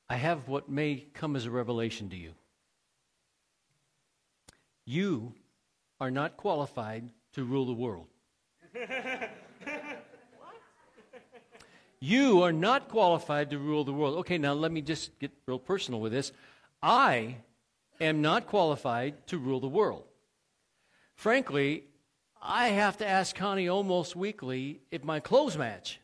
I have what may come as a revelation to you. You are not qualified to rule the world. You are not qualified to rule the world. Okay, now let me just get real personal with this. I am not qualified to rule the world. Frankly, I have to ask Connie almost weekly if my clothes match.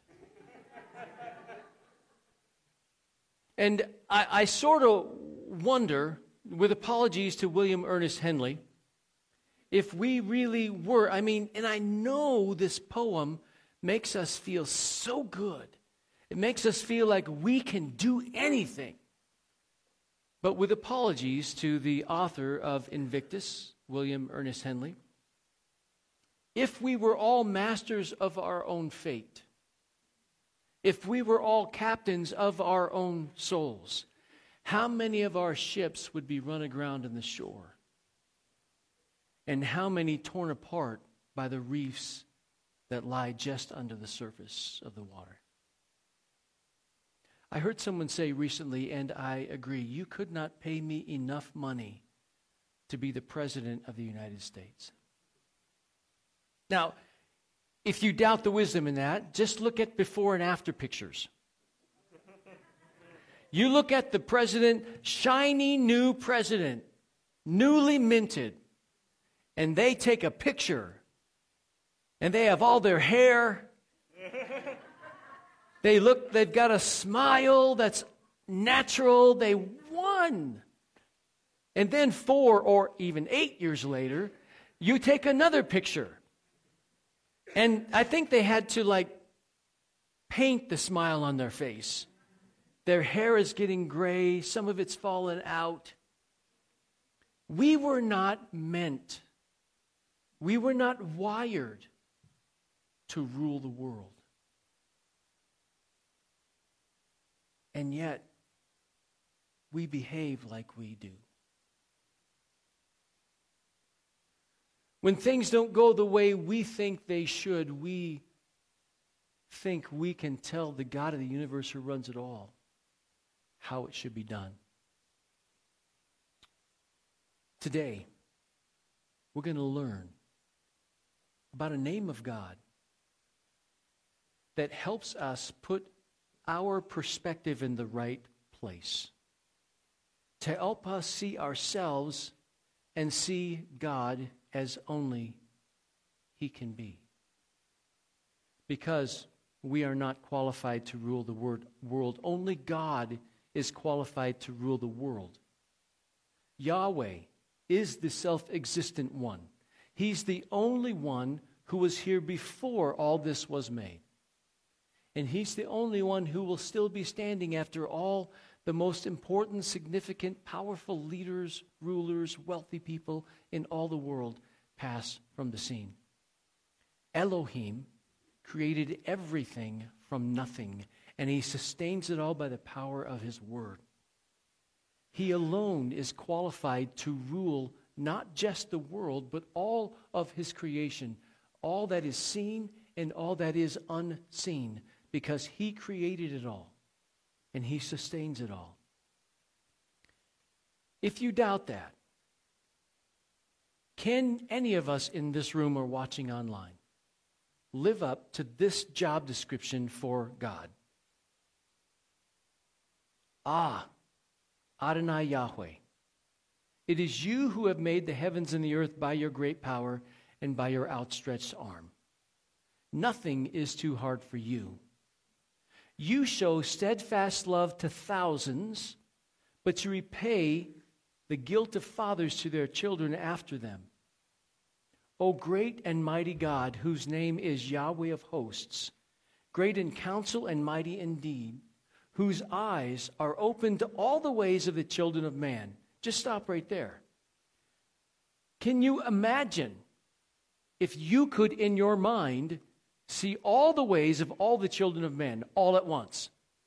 And I sort of wonder, with apologies to William Ernest Henley, if we really were, and I know this poem makes us feel so good. It makes us feel like we can do anything. But with apologies to the author of Invictus, William Ernest Henley, if we were all masters of our own fate, if we were all captains of our own souls, how many of our ships would be run aground on the shore? And how many torn apart by the reefs that lie just under the surface of the water? I heard someone say recently, and I agree, you could not pay me enough money to be the President of the United States. Now, if you doubt the wisdom in that, just look at before and after pictures. You look at the president, shiny new president, newly minted, and they take a picture, and they have all their hair. They've got a smile that's natural. They won. And then 4 or even 8 years later, you take another picture. And I think they had to paint the smile on their face. Their hair is getting gray. Some of it's fallen out. We were not meant. We were not wired to rule the world. And yet, we behave like we do. When things don't go the way we think they should, we think we can tell the God of the universe who runs it all how it should be done. Today, we're going to learn about a name of God that helps us put our perspective in the right place, to help us see ourselves and see God as only He can be. Because we are not qualified to rule the world. Only God is qualified to rule the world. Yahweh is the self-existent one. He's the only one who was here before all this was made. And He's the only one who will still be standing after all the most important, significant, powerful leaders, rulers, wealthy people in all the world pass from the scene. Elohim created everything from nothing, and He sustains it all by the power of His word. He alone is qualified to rule not just the world, but all of His creation, all that is seen and all that is unseen, because He created it all, and He sustains it all. If you doubt that, can any of us in this room or watching online live up to this job description for God? Adonai Yahweh, it is You who have made the heavens and the earth by Your great power and by Your outstretched arm. Nothing is too hard for You. You show steadfast love to thousands, but You repay the guilt of fathers to their children after them. O great and mighty God, whose name is Yahweh of hosts, great in counsel and mighty in deed, whose eyes are open to all the ways of the children of man. Just stop right there. Can you imagine if you could, in your mind, see all the ways of all the children of men all at once?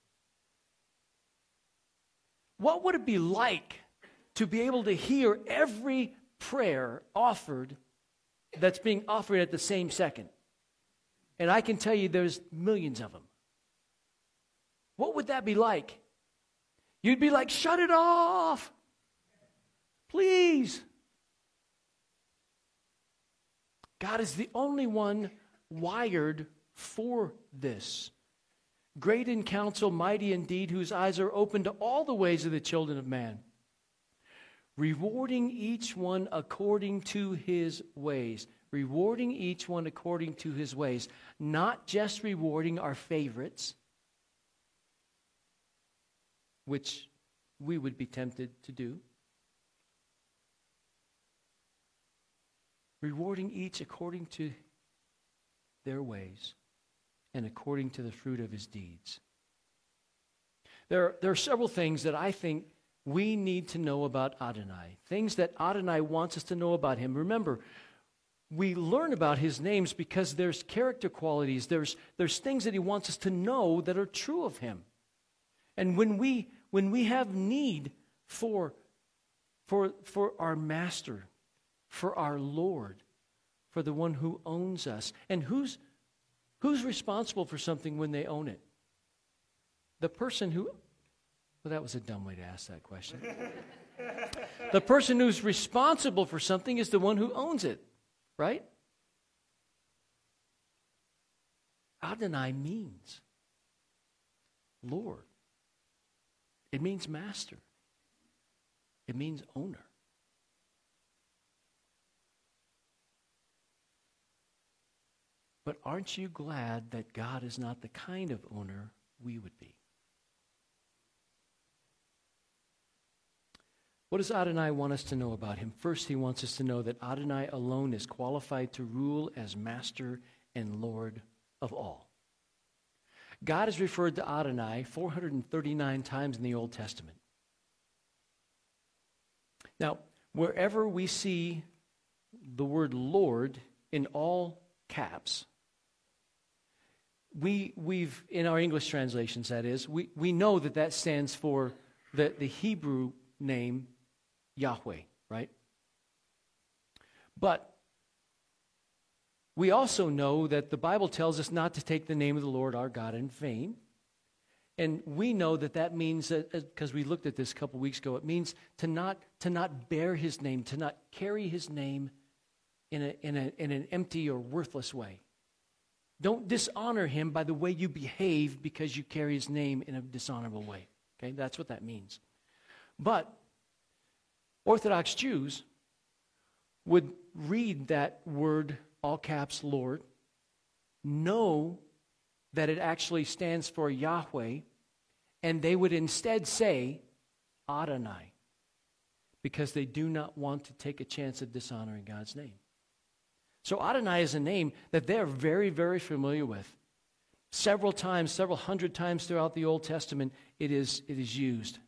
What would it be like to be able to hear every prayer offered that's being offered at the same second? And I can tell you there's millions of them. What would that be like? you'd be like, shut it off. Please. God is the only one wired for this. Great in counsel, mighty in deed, whose eyes are open to all the ways of the children of man, rewarding each one according to his ways. Rewarding each one according to his ways. Not just rewarding our favorites, which we would be tempted to do. Rewarding each according to their ways and according to the fruit of his deeds. There are several things that I think we need to know about Adonai. Things that Adonai wants us to know about him. Remember, we learn about his names because there's character qualities. There's things that he wants us to know that are true of him. And when we have need for our master, for our Lord, for the one who owns us. And who's responsible for something when they own it? The person who... Well, that was a dumb way to ask that question. The person who's responsible for something is the one who owns it, right? Adonai means Lord. It means master. It means owner. But aren't you glad that God is not the kind of owner we would be? What does Adonai want us to know about him? First, he wants us to know that Adonai alone is qualified to rule as master and Lord of all. God is referred to Adonai 439 times in the Old Testament. Now, wherever we see the word Lord in all caps, we've in our English translations, that is, we know that stands for the Hebrew name Yahweh, right? But we also know that the Bible tells us not to take the name of the Lord our God in vain. And we know that means, because we looked at this a couple weeks ago, it means to not bear his name, to not carry his name in an empty or worthless way. Don't dishonor him by the way you behave because you carry his name in a dishonorable way. Okay, that's what that means. But Orthodox Jews would read that word, all caps, Lord, know that it actually stands for Yahweh, and they would instead say Adonai, because they do not want to take a chance of dishonoring God's name. So Adonai is a name that they're very, very familiar with. Several times, several hundred times throughout the Old Testament, it is used.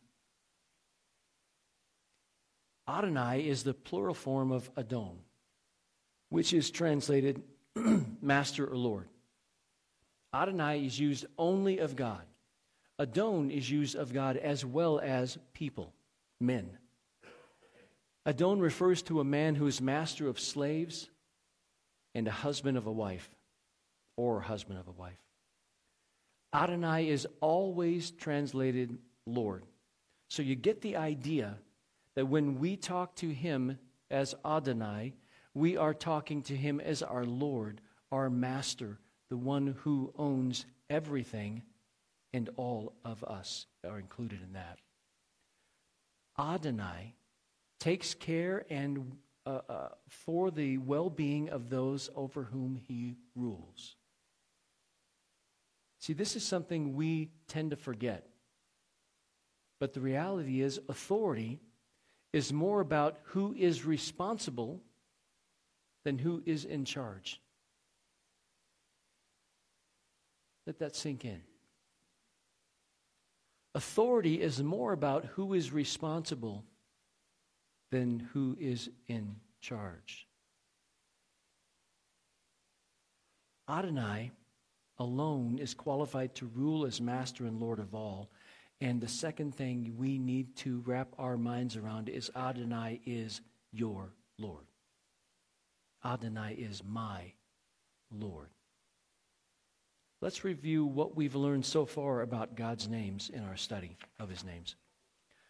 Adonai is the plural form of Adon, which is translated master or Lord. Adonai is used only of God. Adon is used of God as well as people, men. Adon refers to a man who is master of slaves and a husband of a wife, or husband of a wife. Adonai is always translated Lord. So you get the idea that when we talk to him as Adonai, we are talking to him as our Lord, our master, the one who owns everything, and all of us are included in that. Adonai takes care and for the well-being of those over whom he rules. See, this is something we tend to forget. But the reality is, authority is more about who is responsible than who is in charge. Let that sink in. Authority is more about who is responsible than who is in charge. Adonai alone is qualified to rule as master and Lord of all. And the second thing we need to wrap our minds around is Adonai is your Lord. Adonai is my Lord. Let's review what we've learned so far about God's names in our study of his names.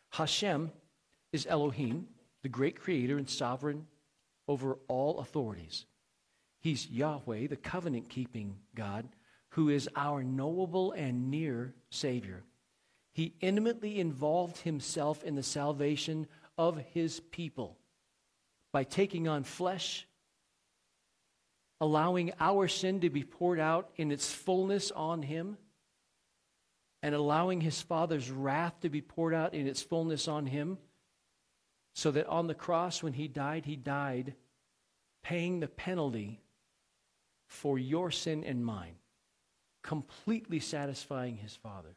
Hashem is Elohim, the great creator and sovereign over all authorities. He's Yahweh, the covenant-keeping God, who is our knowable and near Savior. He intimately involved himself in the salvation of his people by taking on flesh, allowing our sin to be poured out in its fullness on him, and allowing his Father's wrath to be poured out in its fullness on him, so that on the cross when he died paying the penalty for your sin and mine, completely satisfying his Father.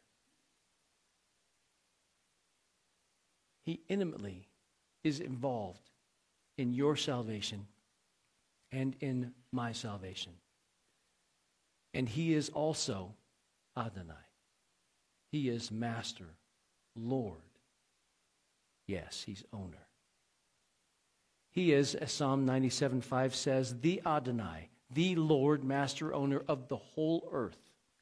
He intimately is involved in your salvation and in my salvation. And he is also Adonai. He is Master, Lord. Yes, he's owner. He is, as Psalm 97:5 says, the Adonai, the Lord, Master, owner of the whole earth.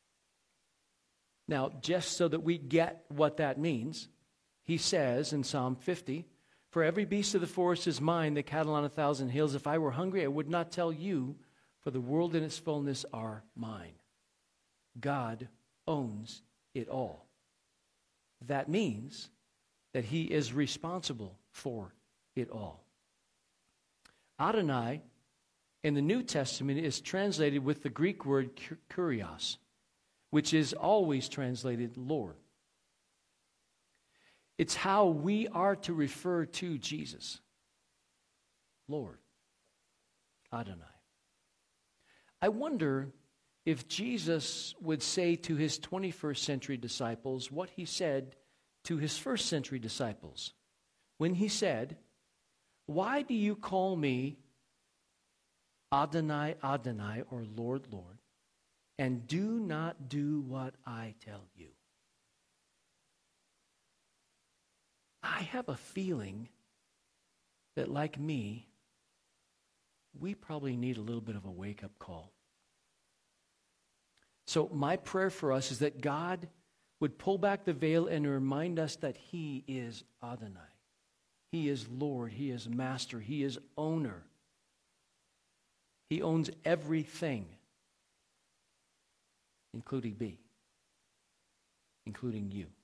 Now, just so that we get what that means, he says in Psalm 50, "For every beast of the forest is mine, the cattle on 1,000 hills. If I were hungry, I would not tell you, for the world and its fullness are mine." God owns it all. That means that he is responsible for it all. Adonai in the New Testament is translated with the Greek word kurios, which is always translated Lord. It's how we are to refer to Jesus. Lord, Adonai. I wonder if Jesus would say to his 21st century disciples what he said to his first century disciples when he said, "Why do you call me Adonai, Adonai, or Lord, Lord, and do not do what I tell you?" I have a feeling that, like me, we probably need a little bit of a wake-up call. So my prayer for us is that God would pull back the veil and remind us that he is Adonai. He is Lord. He is Master. He is owner. He owns everything, including me, including you.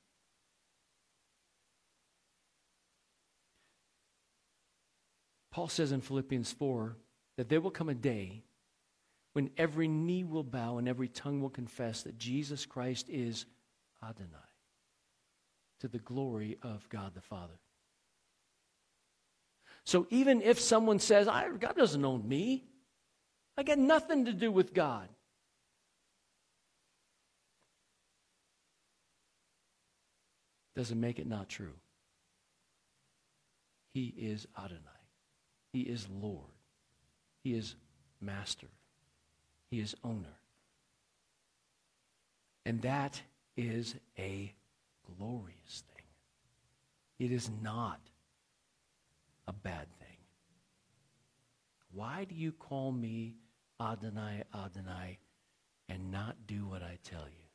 Paul says in Philippians 4 that there will come a day when every knee will bow and every tongue will confess that Jesus Christ is Adonai, to the glory of God the Father. So even if someone says, God doesn't own me, I got nothing to do with God, doesn't make it not true. He is Adonai. He is Lord. He is Master. He is owner. And that is a glorious thing. It is not a bad thing. Why do you call me Adonai, Adonai, and not do what I tell you?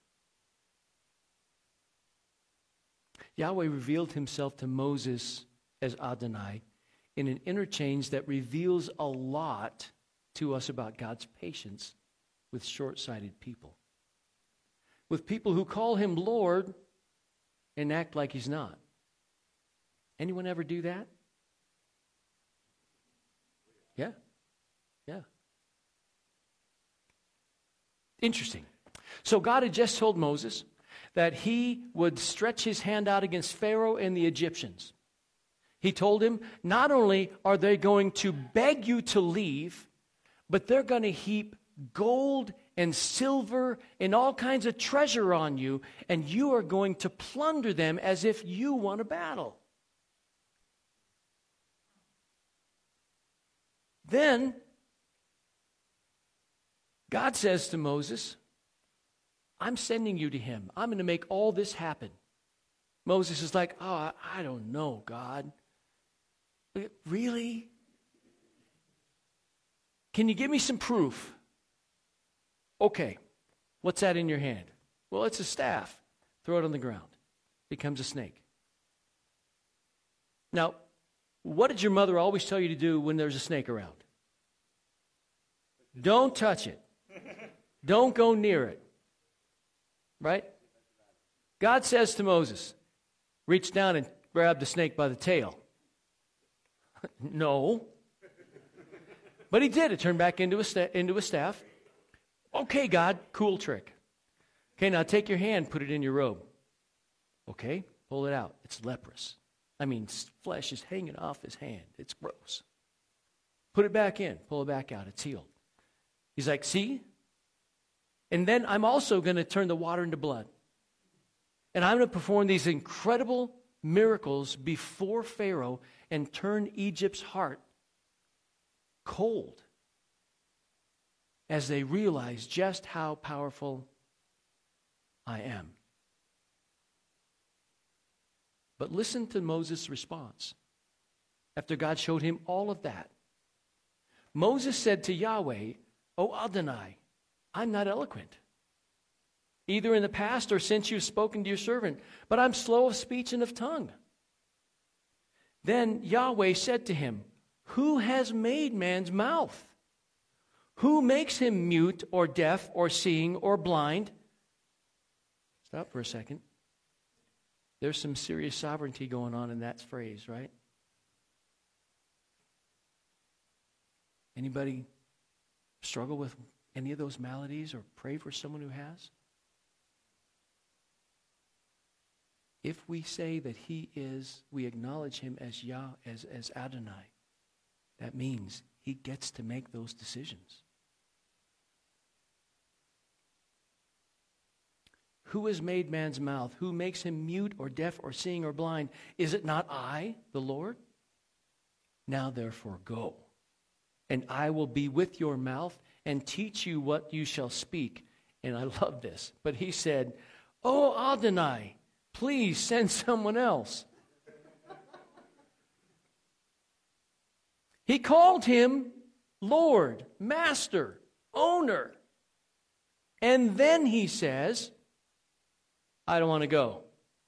Yahweh revealed himself to Moses as Adonai in an interchange that reveals a lot to us about God's patience with short-sighted people. With people who call him Lord and act like he's not. Anyone ever do that? Yeah. Yeah. Interesting. So God had just told Moses that he would stretch his hand out against Pharaoh and the Egyptians. He told him, not only are they going to beg you to leave, but they're going to heap gold and silver and all kinds of treasure on you, and you are going to plunder them as if you won a battle. Then, God says to Moses, I'm sending you to him. I'm going to make all this happen. Moses is like, I don't know, God. Really? Can you give me some proof? Okay. What's that in your hand? Well, it's a staff. Throw it on the ground. Becomes a snake. Now, what did your mother always tell you to do when there's a snake around? Don't touch it. Don't go near it. Right? God says to Moses, reach down and grab the snake by the tail. No. But he did. It turned back into a staff. Okay, God, cool trick. Okay, now take your hand, put it in your robe. Okay, pull it out. It's leprous. I mean, flesh is hanging off his hand. It's gross. Put it back in. Pull it back out. It's healed. He's like, see? And then I'm also going to turn the water into blood. And I'm going to perform these incredible miracles before Pharaoh and turn Egypt's heart cold as they realize just how powerful I am. But listen to Moses' response after God showed him all of that. Moses said to Yahweh, "O Adonai, I'm not eloquent, either in the past or since you've spoken to your servant, but I'm slow of speech and of tongue." Then Yahweh said to him, "Who has made man's mouth? Who makes him mute or deaf or seeing or blind?" Stop for a second. There's some serious sovereignty going on in that phrase, right? Anybody struggle with any of those maladies or pray for someone who has? If we say that we acknowledge him as Yah, as Adonai, that means he gets to make those decisions. Who has made man's mouth? Who makes him mute or deaf or seeing or blind? Is it not I, the Lord? Now therefore go, and I will be with your mouth and teach you what you shall speak. And I love this. But he said, "Oh Adonai, please send someone else." He called him Lord, Master, Owner. And then he says, "I don't want to go."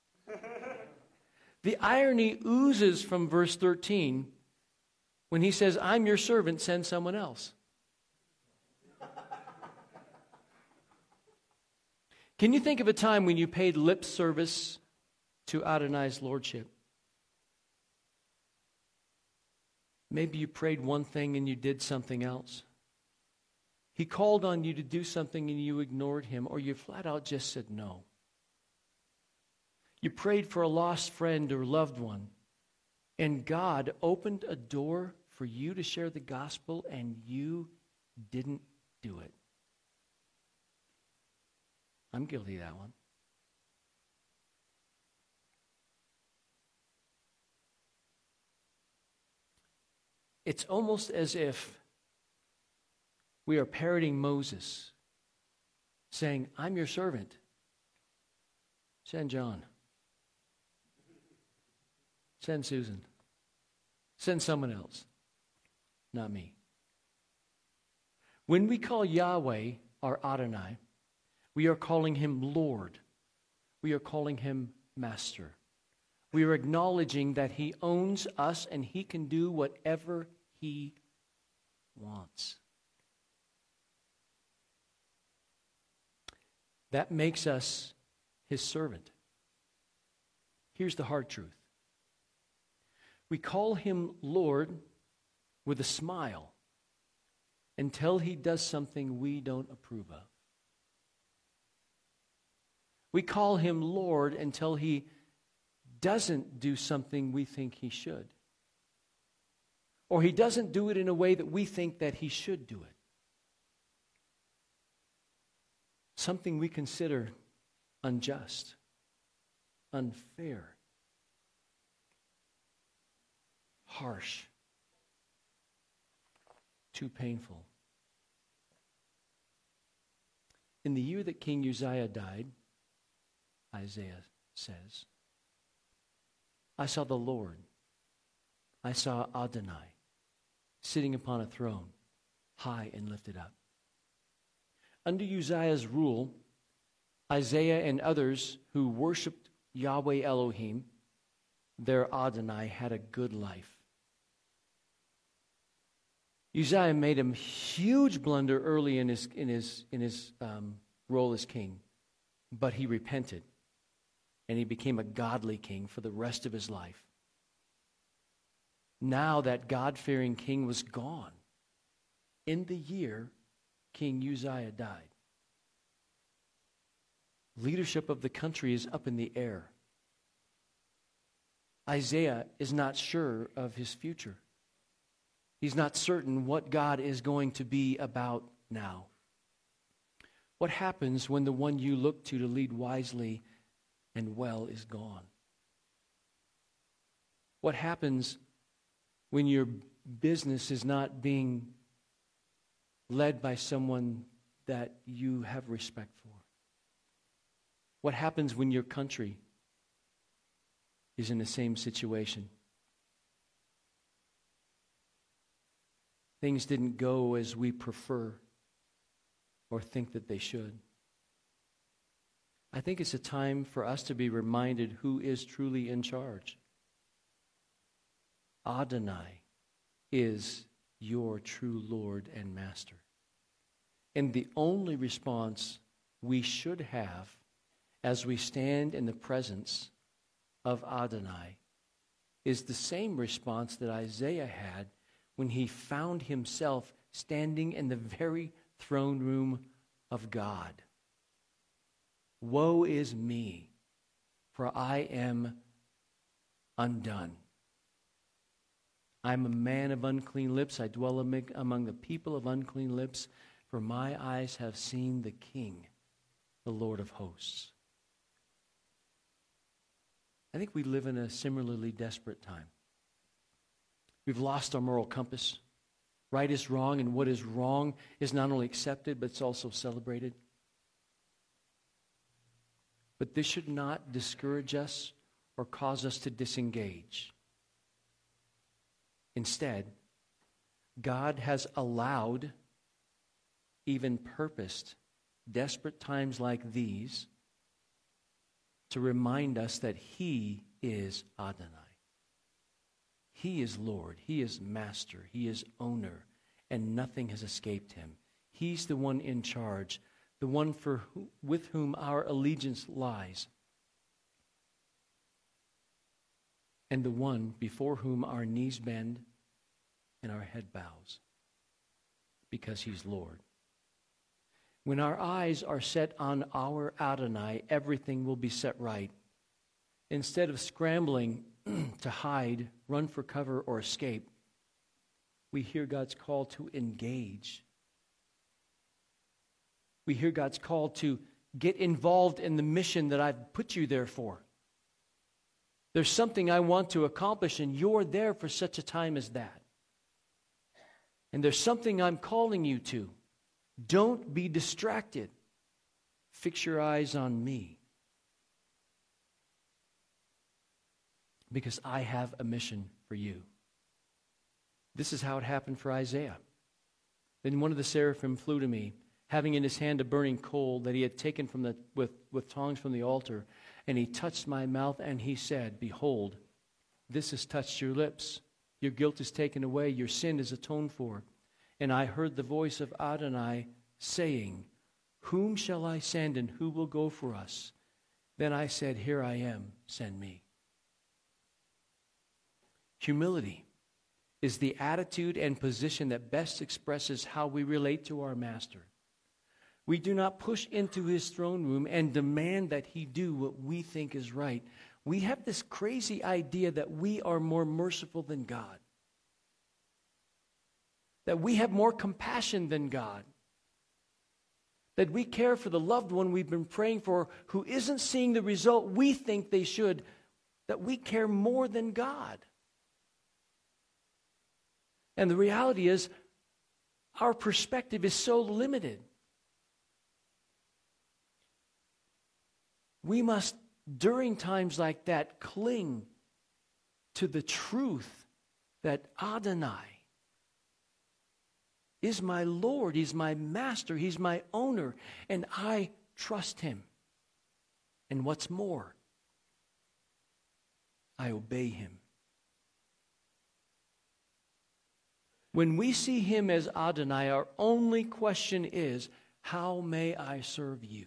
The irony oozes from verse 13 when he says, "I'm your servant, send someone else." Can you think of a time when you paid lip service to Adonai's lordship? Maybe you prayed one thing and you did something else. He called on you to do something and you ignored him, or you flat out just said no. You prayed for a lost friend or loved one, and God opened a door for you to share the gospel, and you didn't do it. I'm guilty of that one. It's almost as if we are parroting Moses, saying, "I'm your servant. Send John. Send Susan. Send someone else. Not me." When we call Yahweh our Adonai, we are calling him Lord. We are calling him Master. We are acknowledging that he owns us and he can do whatever he wants. That makes us his servant. Here's the hard truth. We call him Lord with a smile until he does something we don't approve of. We call him Lord until he doesn't do something we think he should. Or he doesn't do it in a way that we think that he should do it. Something we consider unjust, unfair, harsh, too painful. In the year that King Uzziah died, Isaiah says, "I saw the Lord, I saw Adonai, sitting upon a throne, high and lifted up." Under Uzziah's rule, Isaiah and others who worshiped Yahweh Elohim their Adonai had a good life. Uzziah made a huge blunder early in his role as king, but he repented, and he became a godly king for the rest of his life. Now that God-fearing king was gone in the year King Uzziah died. Leadership of the country is up in the air. Isaiah is not sure of his future. He's not certain what God is going to be about now. What happens when the one you look to lead wisely and well is gone? What happens when your business is not being led by someone that you have respect for? What happens when your country is in the same situation? Things didn't go as we prefer or think that they should. I think it's a time for us to be reminded who is truly in charge. Adonai is your true Lord and Master. And the only response we should have as we stand in the presence of Adonai is the same response that Isaiah had when he found himself standing in the very throne room of God. Woe is me, for I am undone. I'm a man of unclean lips. I dwell among the people of unclean lips, for my eyes have seen the King, the Lord of hosts. I think we live in a similarly desperate time. We've lost our moral compass. Right is wrong, and what is wrong is not only accepted, but it's also celebrated. But this should not discourage us or cause us to disengage. Instead, God has allowed, even purposed, desperate times like these to remind us that He is Adonai. He is Lord. He is Master. He is Owner. And nothing has escaped Him. He's the one in charge, the one with whom our allegiance lies, and the one before whom our knees bend and our head bows, because He's Lord. When our eyes are set on our Adonai, everything will be set right. Instead of scrambling to hide, run for cover, or escape, we hear God's call to engage. We hear God's call to get involved in the mission that I've put you there for. There's something I want to accomplish, and you're there for such a time as that. And there's something I'm calling you to. Don't be distracted. Fix your eyes on me. Because I have a mission for you. This is how it happened for Isaiah. Then one of the seraphim flew to me, having in his hand a burning coal that he had taken from with tongs from the altar, and he touched my mouth, and he said, "Behold, this has touched your lips. Your guilt is taken away, your sin is atoned for." And I heard the voice of Adonai saying, "Whom shall I send, and who will go for us?" Then I said, "Here I am, send me." Humility is the attitude and position that best expresses how we relate to our Master. We do not push into His throne room and demand that He do what we think is right. We have this crazy idea that we are more merciful than God, that we have more compassion than God, that we care for the loved one we've been praying for who isn't seeing the result we think they should, that we care more than God. And the reality is, our perspective is so limited. We must, during times like that, cling to the truth that Adonai is my Lord, He's my Master, He's my owner, and I trust Him. And what's more, I obey him. When we see him as Adonai, our only question is, how may I serve you?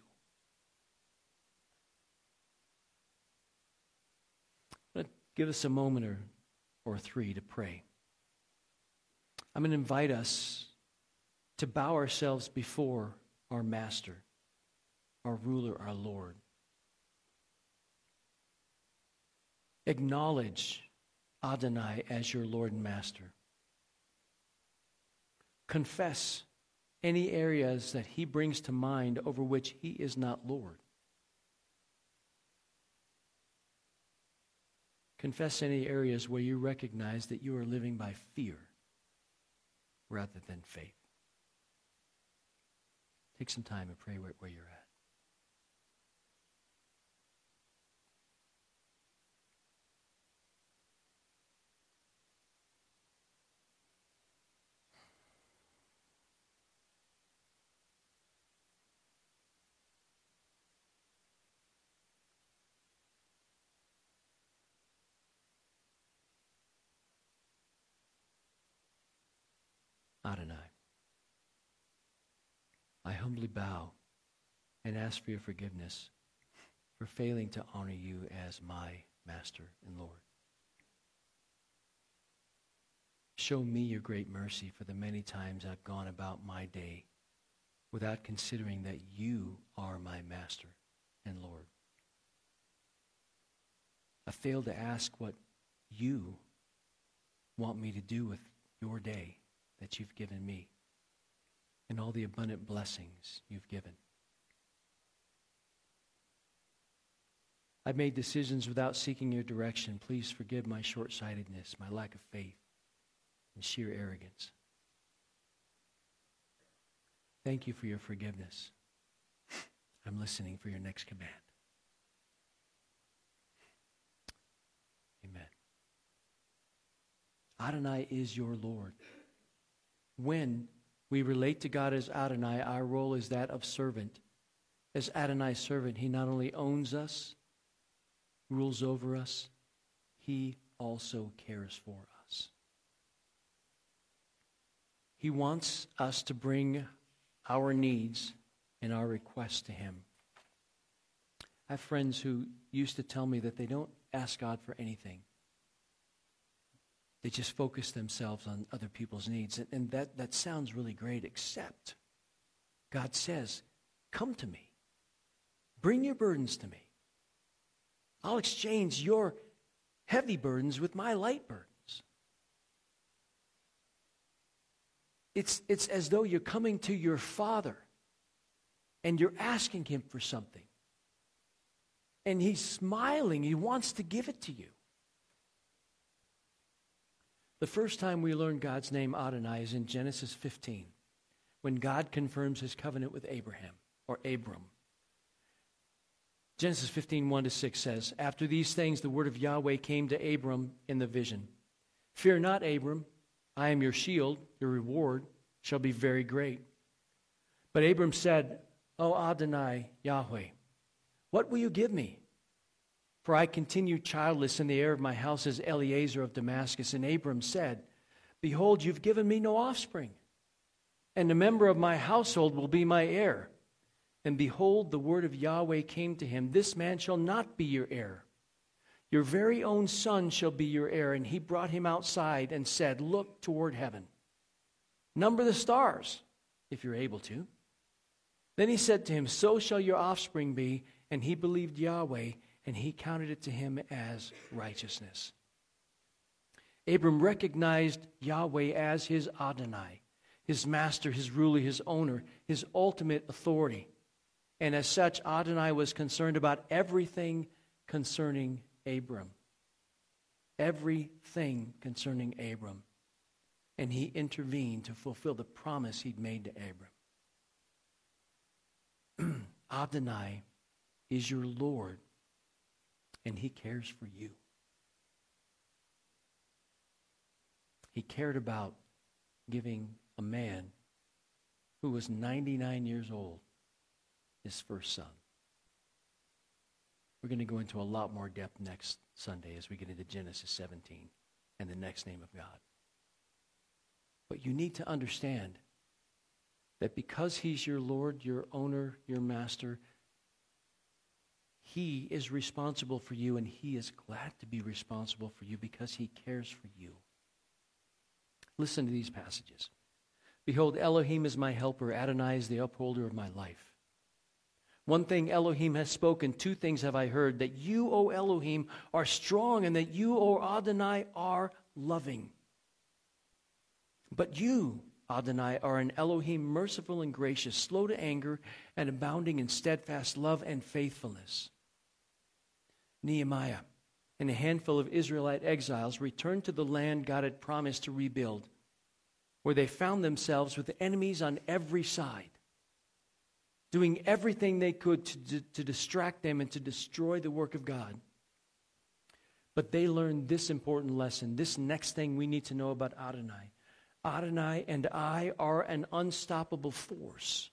But give us a moment or three to pray. I'm going to invite us to bow ourselves before our Master, our ruler, our Lord. Acknowledge Adonai as your Lord and Master. Confess any areas that he brings to mind over which he is not Lord. Confess any areas where you recognize that you are living by fear rather than faith. Take some time and pray where you're at. Adonai, I humbly bow and ask for your forgiveness for failing to honor you as my Master and Lord. Show me your great mercy for the many times I've gone about my day without considering that you are my Master and Lord. I failed to ask what you want me to do with your day that you've given me and all the abundant blessings you've given. I've made decisions without seeking your direction. Please forgive my short-sightedness, my lack of faith, and sheer arrogance. Thank you for your forgiveness. I'm listening for your next command. Amen. Adonai is your Lord. When we relate to God as Adonai, our role is that of servant. As Adonai's servant, he not only owns us, rules over us, he also cares for us. He wants us to bring our needs and our requests to him. I have friends who used to tell me that they don't ask God for anything. They just focus themselves on other people's needs. And that sounds really great, except God says, come to me. Bring your burdens to me. I'll exchange your heavy burdens with my light burdens. It's as though you're coming to your Father and you're asking him for something. And he's smiling. He wants to give it to you. The first time we learn God's name Adonai is in Genesis 15, when God confirms his covenant with Abraham, or Abram. Genesis 15, 1-6 says, after these things the word of Yahweh came to Abram in the vision. Fear not, Abram, I am your shield, your reward shall be very great. But Abram said, O Adonai, Yahweh, what will you give me? For I continue childless, and the heir of my house is Eliezer of Damascus. And Abram said, behold, you've given me no offspring, and a member of my household will be my heir. And behold, the word of Yahweh came to him, this man shall not be your heir. Your very own son shall be your heir. And he brought him outside and said, look toward heaven. Number the stars, if you're able to. Then he said to him, so shall your offspring be. And he believed Yahweh, and he counted it to him as righteousness. Abram recognized Yahweh as his Adonai, his master, his ruler, his owner, his ultimate authority. And as such, Adonai was concerned about everything concerning Abram. Everything concerning Abram. And he intervened to fulfill the promise he'd made to Abram. Adonai is your Lord, and he cares for you. He cared about giving a man who was 99 years old his first son. We're going to go into a lot more depth next Sunday as we get into Genesis 17 and the next name of God. But you need to understand that because he's your Lord, your owner, your master, he is responsible for you, and he is glad to be responsible for you because he cares for you. Listen to these passages. Behold, Elohim is my helper. Adonai is the upholder of my life. One thing Elohim has spoken, two things have I heard, that you, O Elohim, are strong, and that you, O Adonai, are loving. But you, Adonai, are an Elohim merciful and gracious, slow to anger, and abounding in steadfast love and faithfulness. Nehemiah and a handful of Israelite exiles returned to the land God had promised to rebuild, where they found themselves with enemies on every side, doing everything they could to distract them and to destroy the work of God. But they learned this important lesson, this next thing we need to know about Adonai. Adonai and I are an unstoppable force.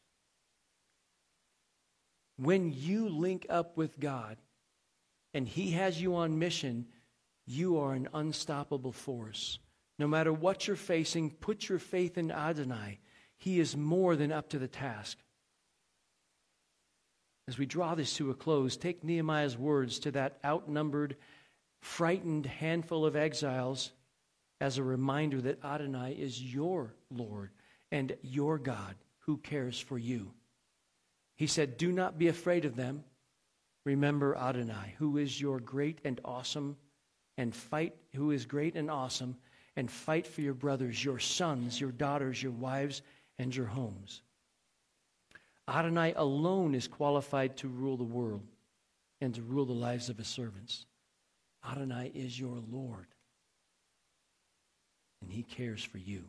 When you link up with God and he has you on mission, you are an unstoppable force. No matter what you're facing, put your faith in Adonai. He is more than up to the task. As we draw this to a close, take Nehemiah's words to that outnumbered, frightened handful of exiles as a reminder that Adonai is your Lord and your God who cares for you. He said, do not be afraid of them. Remember Adonai, who is your great and awesome, and fight for your brothers, your sons, your daughters, your wives, and your homes. Adonai alone is qualified to rule the world and to rule the lives of his servants. Adonai is your Lord, and he cares for you.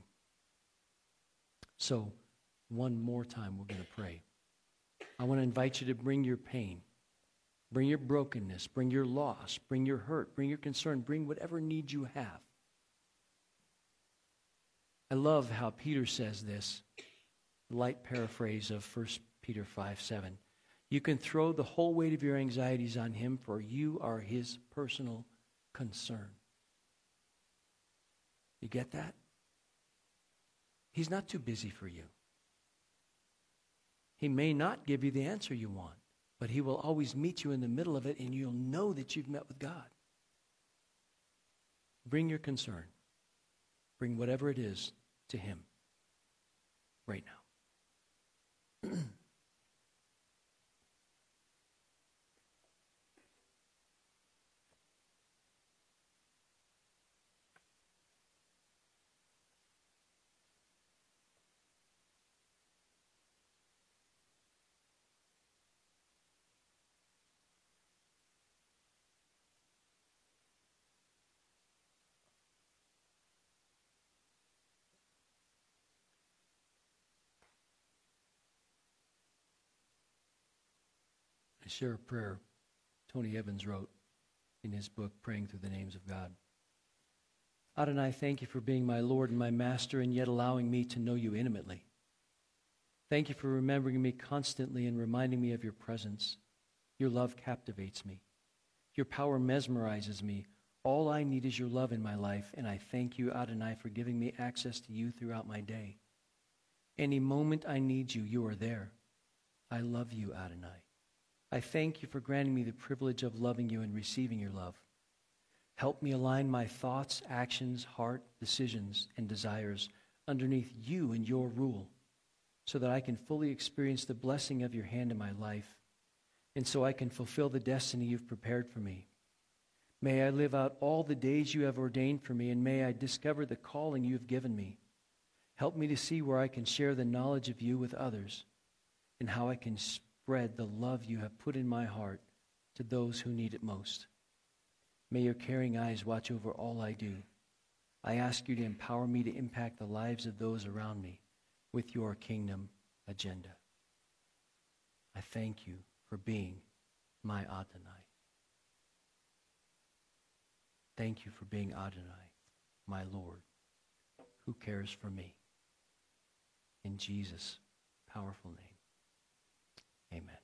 So, one more time, we're going to pray. I want to invite you to bring your pain, bring your brokenness, bring your loss, bring your hurt, bring your concern, bring whatever need you have. I love how Peter says this, light paraphrase of 1 Peter 5:7. You can throw the whole weight of your anxieties on him, for you are his personal concern. You get that? He's not too busy for you. He may not give you the answer you want, but he will always meet you in the middle of it, and you'll know that you've met with God. Bring your concern. Bring whatever it is to him right now. I share a prayer Tony Evans wrote in his book, Praying Through the Names of God. Adonai, thank you for being my Lord and my Master, and yet allowing me to know you intimately. Thank you for remembering me constantly and reminding me of your presence. Your love captivates me. Your power mesmerizes me. All I need is your love in my life, and I thank you, Adonai, for giving me access to you throughout my day. Any moment I need you, you are there. I love you, Adonai. I thank you for granting me the privilege of loving you and receiving your love. Help me align my thoughts, actions, heart, decisions, and desires underneath you and your rule, so that I can fully experience the blessing of your hand in my life, and so I can fulfill the destiny you've prepared for me. May I live out all the days you have ordained for me, and may I discover the calling you have given me. Help me to see where I can share the knowledge of you with others, and how I can spread the love you have put in my heart to those who need it most. May your caring eyes watch over all I do. I ask you to empower me to impact the lives of those around me with your kingdom agenda. I thank you for being my Adonai. Thank you for being Adonai, my Lord, who cares for me. In Jesus' powerful name, amen.